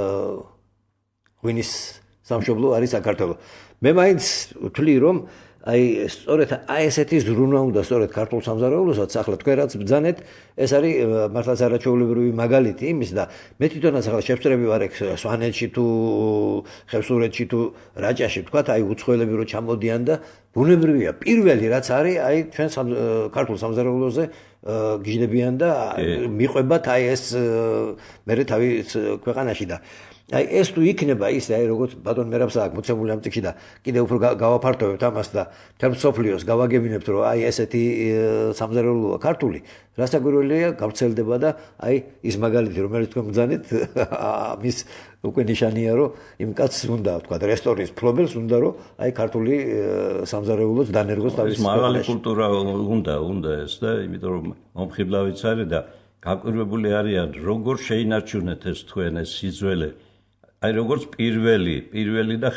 ღვინის სამშობლო არის საქართველო. მე მაინც ვთვლი რომ აი სწორედ აი ესეთი ზრუნა უნდა სწორედ ქართულ სამზარეულოსაც ახლა თქვენ რაც ბძანეთ ეს არის მართლაც არაჩვეულებრივი მაგალითი იმის და მე თვითონაც ახლა შევწრები ვარ ეგ სვანეთში თუ ხევსურეთში თუ რაჭაში ვთქვათ აი უცხოელები რო ჩამოდიან და ბუნებრივია პირველი რაც არის აი ჩვენ ქართულ სამზარეულოზე გიждდებიან და მიყვებათ აი ეს მე თავის ქვეყანაში და აი ეს თუ იქნება ისე აი როგორც ბატონ მერაბს აქვს მოცემული ამ წიგნში და კიდევ უფრო გავაფართოვებთ ამას და თემ სოფლიოს გავაგებინებთ რომ აი ესეთი სამზარეულოა ქართული რასაკვირველია გავრცელდება და აი ის მაგალითი რომელიც თქვენ ბძანეთ მის უკვე ნიშანია რომ იმ კაცს უნდა ვთქვა რესტორნის ფლობელს უნდა რომ აი ქართული სამზარეულოს დანერგოს თავის მაღალი კულტურა უნდა ეს და იმიტომ რომ მომხიბლავიც არის და გაკვირვებული არიან როგორ შეინარჩუნეთ ეს თქვენ ეს სიძველე აი როგორც პირველი და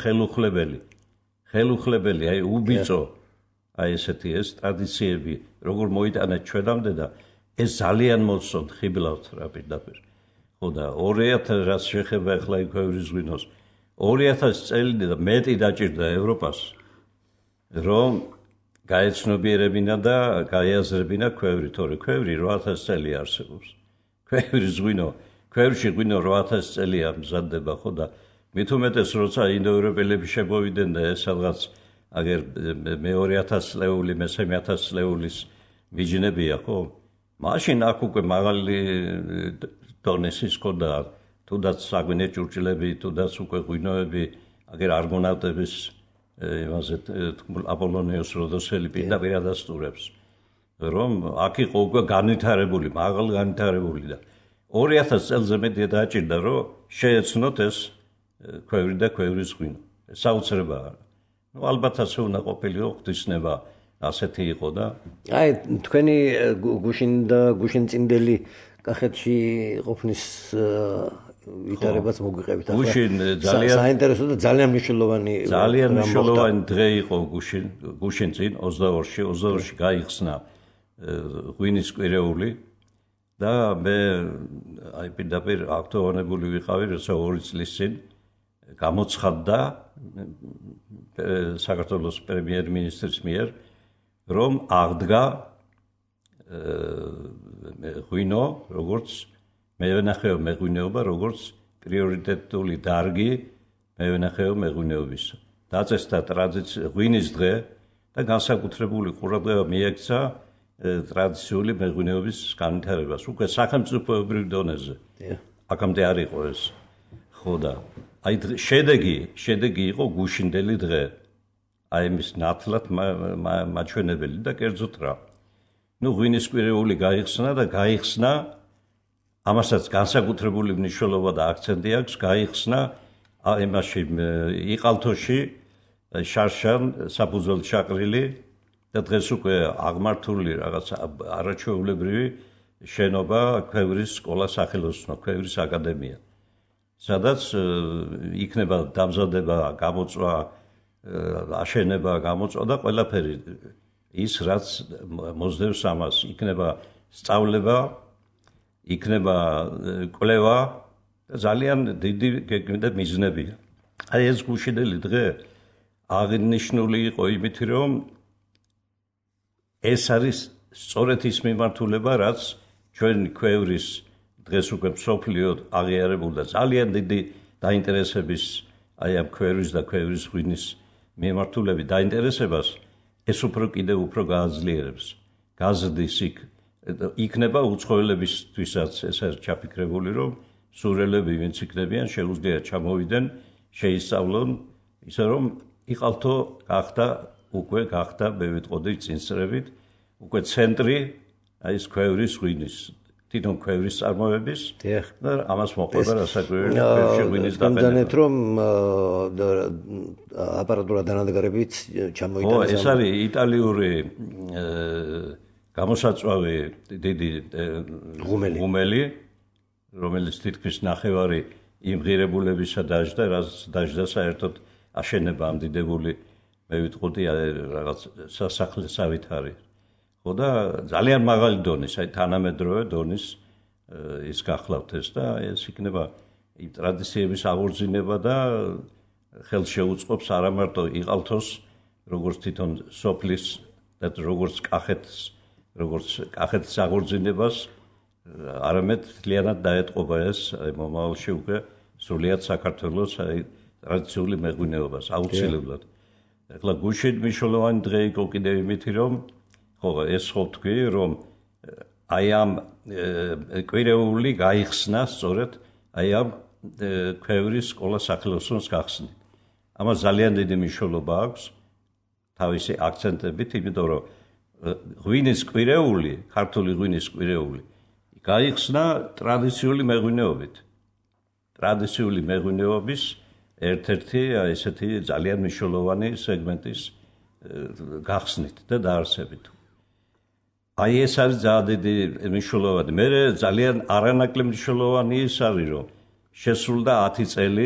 ხელუხლებელი აი უბიწო აი ესეთი ეს ტრადიციები როგორ მოიტანეთ ჩვენამდე და ეს ძალიან მოსწონთ ხიბლავთ რა პირდაპირ ხო და 2000 რაც შეხება ახლა ქვევრის ღვინოს 2000 წელი და მეტი დაჭირდა ევროპას რომ გაეცნობიერებინა და გაიაზრებინა ქვევრი თორე ქვევრი 8000 წელი არსებობს ქვევრის ღვინო ქვევრში ღვინო 8000 წელია მზადდება ხო და მით უმეტეს როცა ინდოევროპელები შემოვიდნენ და ეს რაღაც აგერ მე-2000 წლეული მე-3000 წლეულის მიჯნებია ხო მაშინ აქ უკვე მაღალი დონის ის ხოდა თუდაც საგვინე ჭურჭლები თუდაც უკვე ღვინოები აგერ არგონავტების იმაზე აპოლონიოს როდოსელი პირდაპირ ადასტურებს რომ აქ იყო უკვე განვითარებული მაღალ განვითარებული და 2000 წელზე მეტი დაჭირდა რომ შეეცნოთ ეს ქვევრი და ქვევრის ღვინო საოცრებაა ნუ ალბათ ასე უნდა ყოფილიყო ღვთისნება ასეთი იყო და აი თქვენი გუშინ და გუშინწინდელი კახეთში ყოფნის ვითარებაც მოგვიყევით ახლა გუშინ ძალიან საინტერესო და ძალიან მნიშვნელოვანი დღე იყო გუშინ წინ 22-ში გაიხსნა ღვინის კვირეული და მე აი პირდაპირ აქტუალებული ვიყავი როცა 2 წლის წინ გამოცხადდა საქართველოს პრემიერ-მინისტრის მიერ რომ აღდგა ღვინო როგორც მევენახეო მეღვინეობა როგორც პრიორიტეტული დარგი მევენახეო მეღვინეობის დაწესდა ღვინის დღე და განსაკუთრებული ყურადღება მიექცა ტრადიციული მეღვინეობის განვითარებას უკვე სახელმწიფოებრივ დონეზე აქამდე არ იყო ეს ხო და აი შედეგი იყო გუშინდელი დღე აი მის ნათლად მაჩვენებელი და კერძოდ რა ნუ ღვინის კვირეული გაიხსნა ამასაც განსაკუთრებული მნიშვნელობა და აქცენტი აქვს გაიხსნა იმაში იყალთოში შარშან საფუძველი ჩაყრილი და დღეს უკვე აღმართული რაღაც არაჩვეულებრივი შენობა ქვევრის სკოლა სახელოსნო ქვევრის აკადემია სადაც იქნება დამზადება გამოწვა აშენება გამოწვა და ყველაფერი ის რაც მოსდევს ამას იქნება სწავლება იქნება კვლევა და ძალიან დიდი გეგმით და მიზნებია აი ეს გუშინდელი დღე აღნიშნული იყო იმით რომ ეს არის სწორედ ის მიმართულება რაც ჩვენ ქვევრის დღეს უკვე მსოფლიო აღიარებულ და ძალიან დიდი დაინტერესების აი ამ ქვევრის და ქვევრის ღვინის მიმართულებით დაინტერესებას ეს კიდევ უფრო გააძლიერებს გაზრდის იქნება უცხოელებისთვისაც ეს არის ჩაფიქრებული რომ სურელები ვინც იქნებიან შეუძლიათ ჩამოვიდნენ შეისწავლონ ისე რომ იყალთო გახდა მე ვიტყოდი წინსწრებით უკვე ცენტრი აი ეს ქვევრის ღვინის თვითონ ქვევრის წარმოების და ამას მოყვება რასაკვირველია ღვინის დაყენება. გონდანეთ რომ აპარატურა დანადგარებით ჩამოიტანეს. ეს არის იტალიური გამოსაწვავი დიდი ღუმელი, რომელიც თითქმის ნახევარი იმ ღირებულებისა დაждდა, რაც დაждდა საერთოდ აშენება ამ დიდებული მე ვიტყოდი რაღაც სასახლესავით არის. ხო და ძალიან მაღალი დონის, აი თანამედროვე დონის ის გახლავთ ეს და ეს იქნება იმ ტრადიციების აღორძინება და ხელს შეუწყობს არა მარტო იყალთოს როგორც თვითონ სოფლის და როგორც კახეთის აღორძინებას არამედ მთლიანად დაეტყობა ეს მომავალში უკვე სრულიად საქართველოს ტრადიციული მეღვინეობას აუცილებლად. ეხლა გუშინ მნიშვნელოვანი დღე იყო კიდევ იმითი რომ ხო ეს ხო თქვი რომ აი ამ კვირეული გაიხსნა სწორედ აი ამ ქვევრის სკოლა სახელოსნოს გახსნით. ამას ძალიან დიდი მნიშვნელობა აქვს თავისი აქცენტებით, იმიტომ რომ ღვინის კვირეული, ქართული ღვინის კვირეული გაიხსნა ტრადიციული მეღვინეობით. ტრადიციული მეღვინეობის ერთ-ერთი ესეთი ძალიან მნიშვნელოვანი სეგმენტის გახსნით და დაარსებით. აი ეს არის ძალიან დიდი მნიშვნელოვანი. მე ძალიან არანაკლებ მნიშვნელოვანი ის არის, რომ შესრულდა 10 წელი,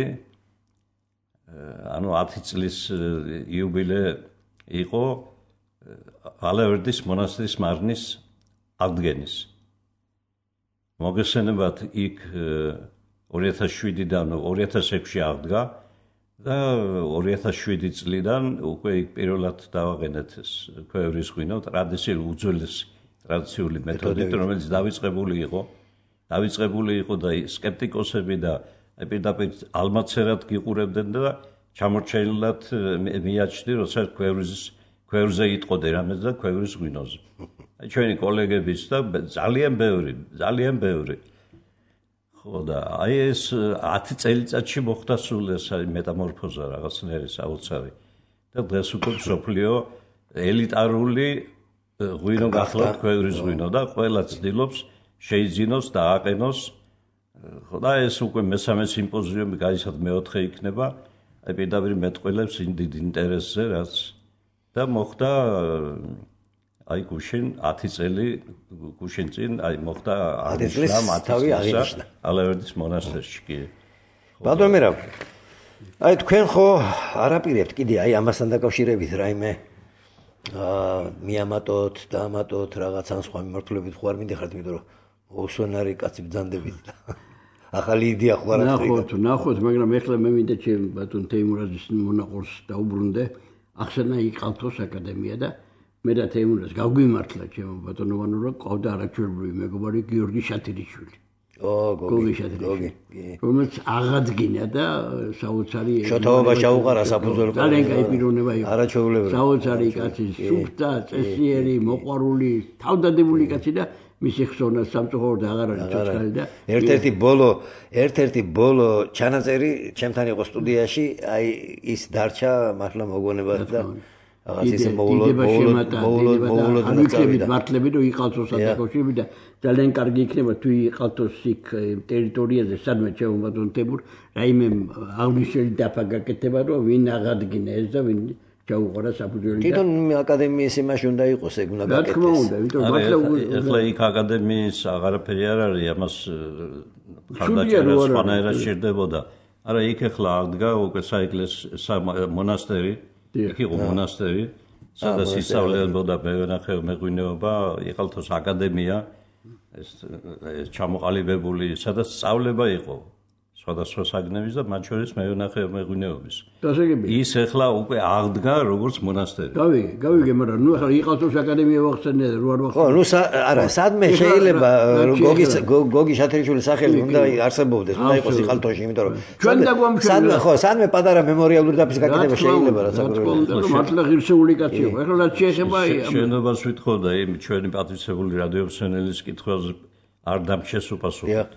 ანუ 10 წლის იუბილე იყო ალავერდის მონასტრის მარნის აღდგენის. მოგესალმებათ იქ 2007-დან 2006-ში აღდგა და 2007 წლიდან უკვე იქ პირველად დავაყენეთ ეს ქვევრის ღვინო ტრადიციული უძველესი ტრადიციული მეთოდით, რომელიც დავიწყებული იყო და სკეპტიკოსები და პირდაპირ ალმაცერად გიყურებდნენ და ჩამორჩენილად მიაჩნდი, როცა ქვევრზე იტყოდი რამეს და ქვევრის ღვინოზე. აი ჩვენი კოლეგებიც და ძალიან ბევრი. ხო და აი ეს 10 წელიწადში მოხდა სულ ეს მეტამორფოზა რაღაცნაირი საოცარი. და დღეს უკვე მსოფლიო ელიტარული ღვინო გახლავთ ქვევრის ღვინო და ყველა ცდილობს შეიძინოს და აყენოს. ხო და ეს უკვე მესამე სიმპოზიუმი გაიცად მეოთხე იქნება. აი პირდაპირ მეტყველებს დიდ ინტერესზე რაც და მოხდა აი გუშინ 10 წელი გუშინ წინ აი მოხდა 10 წლის თავი აღინიშნა ალავერდის მონასტერში კი. ბატონო მერაბ აი თქვენ ხო არაპირებთ კიდე აი ამასთან დაკავშირებით რაიმე მიამატოთ და ამატოთ რაღაც ან სხვა მიმართულებით ხო არ მინდიხართ, იმიტომ რომ უსვენარი კაცი ბრძანდებით და ახალი იდეა ხო არ აქვს. ნახოთ, მაგრამ ეხლა მე მინდა ჩემ ბატონ თეიმურაზის მონაყურს დაუბრუნდე. ახსენა იყალთოს აკადემია და მე და თეიმურაზ გავგვიმართლა ჩემო ბატონოვანო რომ ყავდა არაჩვეულებრივი მეგობარი გიორგი შათილიშვილი. გოგი შათილიშვილი. რომელიც აღადგინა და საოცარი შოთაობა ჩაუყარა საფუძველი. ძალიან კაი პიროვნება იყო. არაჩვეულებრივი. საოცარი კაცი, სუფთა, წესიერი, მოყვარული, თავდადებული კაცი და მისი ხსოვნა სამწუხაროდ აღარ არის ცოცხალი და ერთ-ერთი ბოლო ჩანაწერი ჩემთან იყო სტუდიაში, აი ის დარჩა მართლა მოგონებად და რაღაც ისე მოულოდნელობით მართლები რომ იყალთოსთან დაკავშირებით და ძალიან კარგი იქნება თუ იყალთოს იქ ტერიტორიაზე სადმე ჩემო ბატონ თემურ რაიმე აღნიშნული დაფა გაკეთება რომ ვინ აღადგინა ეს და ვინ ჩაუყარა საფუძველი და თვითონ აკადემიის იმაში უნდა იყოს ეგ უნდა გაკეთდეს. რა თქმა უნდა, იმიტომ ეხლა იქ აკადემიის აღარაფერი არ არის, ამას ხარდაჭერა სხვანაირად სჭირდებოდა. არა იქ ეხლა აღდგა უკვე საეკლესიო მონასტერი, იქ იყო მონასტერი, სადაც ისწავლებოდა მევენახეო მეღვინეობა, იყალთოს აკადემია, ეს ჩამოყალიბებული, სადაც სწავლება იყო. სხვადასხვა საგნების და მათ შორის მევენახეო მეღვინეობის. ის ეხლა უკვე აღდგა როგორც მონასტერი. გავიგე, მაგრამ ნუ ახლა იყალთოს აკადემია ვახსენე და რო არ ვახსენე. ხო, ნუ არა, სადმე შეიძლება გოგი შათილიშვილის სახელი უნდა არსებობდეს, უნდა იყოს იყალთოში, იმიტომ რომ ჩვენ დაგვამშვენებელია. სადმე პატარა მემორიალური დაფის გაკეთება შეიძლება რა საკუთრებით. მართლა ღირსეული კაცი იყო. ეხლა რაც შეეხება შენობას ვითხოვდა იმ ჩვენი პატრიცებული რადიოფსენელის კითხვაზე არ დამჩეს უპასუხოთ.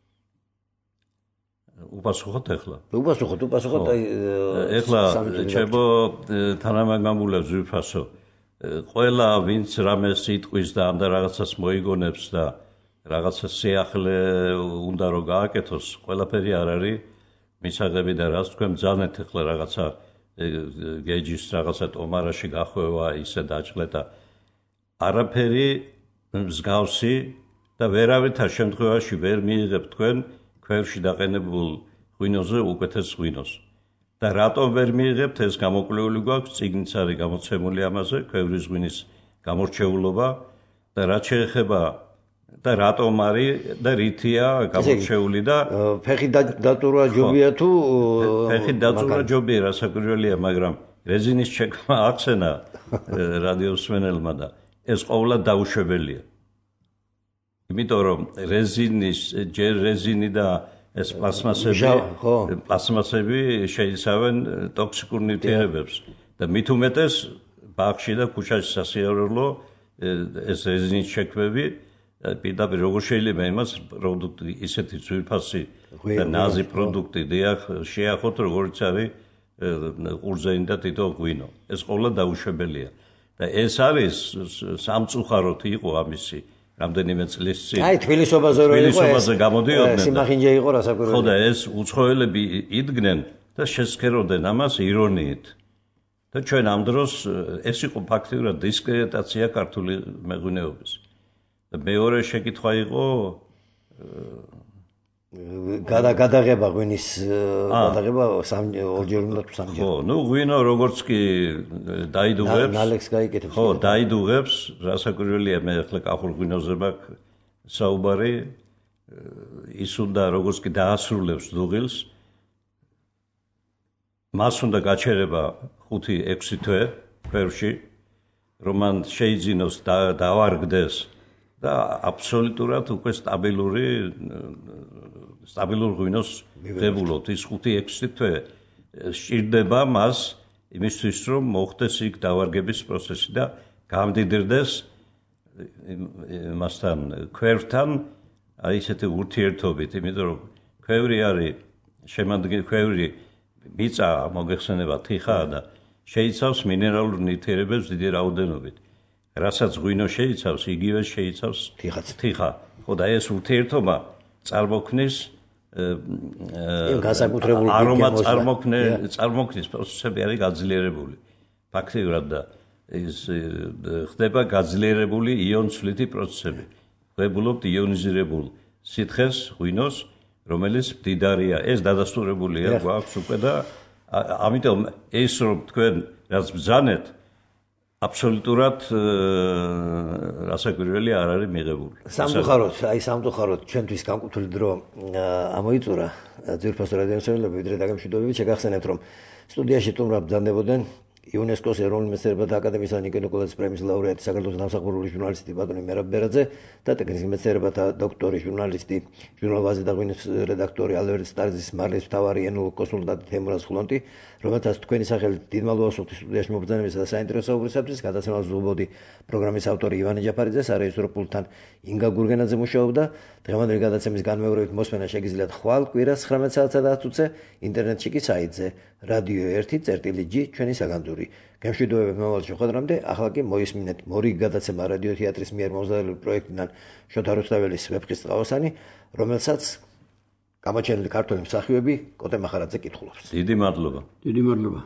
უპასუხოთ ეხლა. უპასუხოთ აი ეხლა ჩემო თანამაგამბულებს ვიფასო. ყველა ვინც რამეს იტყვის და ამ და რაღაცას მოიგონებს და რაღაცა სიახლე უნდა რომ გააკეთოს, ყველაფერი არ არის მისაღები და რაც თქვენ ბძანეთ ახლა რაღაცა გეჯის რაღაცა ტომარაში გახვევა ისე დაჭლეტა არაფერი მსგავსი და ვერავითარ შემთხვევაში ვერ მიიღებთ თქვენ ქვევრში დაყენებულ ღვინოზე უკეთეს ღვინოს და რატომ ვერ მიიღებთ ეს გამოკვლეული გვაქვს წიგნიც არის გამოცემული ამაზე ქვევრის ღვინის გამორჩეულობა და რაც შეეხება და რატომ არის და რითია გამორჩეული და ფეხი დაწურვა ჯობია თუ ფეხი დაწურვა ჯობია რასაკვირველია მაგრამ რეზინის ჩეკმა ახსენა რადიოსმენელმა და ეს ყოვლად დაუშვებელია იმიტომ რომ რეზინი და ეს პლასმასები შეიცავენ ტოქსიკურ ნივთიერებებს და მით უმეტეს ბაღში და ქუჩაში სასიარულო ეს რეზინის ჩექმები პირდაპირ როგორ შეიძლება იმას პროდუქტი ისეთი ძვირფასი და ნაზი პროდუქტი დიახ შეახოთ როგორც არის ყურძენი და თითო ღვინო ეს ყოვლად დაუშვებელია და ეს არის სამწუხაროდ იყო ამისი რამდენიმე წლის წინ აი თბილისობაზე გამოდიოდნენ სიმახინჯე იყო რასაკვირველია ხო და ეს უცხოელები იდგნენ და შესქეროდნენ ამას ირონიით და ჩვენ ამ დროს ეს იყო ფაქტიურად დისკრედიტაცია ქართული მეღვინეობის და მეორე შეკითხვა იყო გადაღება ღვინის გადაღება ორჯერ უნდა თუ სამჯერ ხო ნუ ღვინო როგორც კი დაიდუღებს ნალექს გაიკეთებს ხო დაიდუღებს რასაკვირველია მე ახლა კახურ ღვინოზე მაქვს საუბარი ის უნდა როგორც კი დაასრულებს დუღილს მას უნდა გაჩერება 5-6 თვე ქვევრში რომ მან შეიძინოს დავარგდეს და აბსოლუტურად უკვე სტაბილურ ღვინოს ღებულობთ ის 5-6 თვე სჭირდება მას იმისთვის რომ მოხდეს იქ დავარგების პროცესი და გამდიდრდეს მასთან ქვევრთან აი ესეთი ურთიერთობით იმიტომ რომ ქვევრი არის შემადგენელი ქვევრი მიწა მოგეხსენება თიხაა და შეიცავს მინერალურ ნივთიერებებს დიდი რაოდენობით რასაც ღვინო შეიცავს იგივე შეიცავს თიხა ხო და ეს ურთიერთობა წარმოქმნის არომატ წარმოქმნის პროცესები არის გაძლიერებული ფაქტიურად და ის ხდება გაძლიერებული იონცვლითი პროცესები ღებულობთ იონიზირებულ სითხეს ღვინოს რომელიც მდიდარია ეს დადასტურებულია გვაქვს უკვე და ამიტომ ეს რომ თქვენ რაც ბძანეთ აბსოლუტურად რასაკვირველი არ არის მიღებული. სამწუხაროდ ჩვენთვის განკუთვნილი დრო ამოიწურა ძვირფას რადიოსმენელები ვიდრე დაგემშვიდობებით შეგახსენებთ რომ სტუდიაში სტუმრად ბრძანდებოდნენ იუნესკოს ეროვნული მეცნიერებათა აკადემიის ნიკოლაძის პრემიის ლაურეატი საქართველოს დამსახურებული ჟურნალისტი ბატონი მერაბ ბერაძე და ტექნიკის მეცნიერებათა დოქტორი ჟურნალისტი ჟურნალ ვაზი და ღვინის რედაქტორი ალბერტ სტარზის მარლის მთავარი ენულ კონსულტანტი თემურაზ ხულონტი რომელთაც თქვენი სახელით დიდ მადლობას ვუხდით სტუდიაში მობრძანებისა და საინტერესოებისათვის გადაცემას ვუღბოდი პროგრამის ავტორი ივანე ჯაფარიძე სარეჟისორო პულტთან ინგა გურგენაძე მუშაობდა დღევანდელი გადაცემის განმეორებით მოსმენა შეგიძლიათ ხვალ კვირას 19 საათსა და 10 წუთზე ინტერნეტში კი საიტზე რადიო 1.G ჩვენი საგანძური გემშვიდობებით მომავალ შეხვედრამდე ახლა კი მოისმინეთ მორიგი გადაცემა რადიო თეატრის მიერ მომზადებული პროექტიდან შოთა რუსთაველის ვეფხის წყალოსანი რომელსაც გამოჩენილი ქართველი მსახიობი კოტე მახარაძე კითხულობს. დიდი მადლობა. დიდი მადლობა.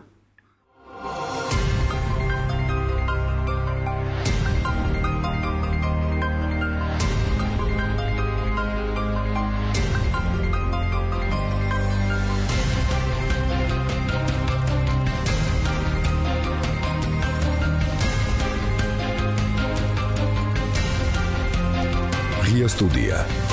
Ria Studia.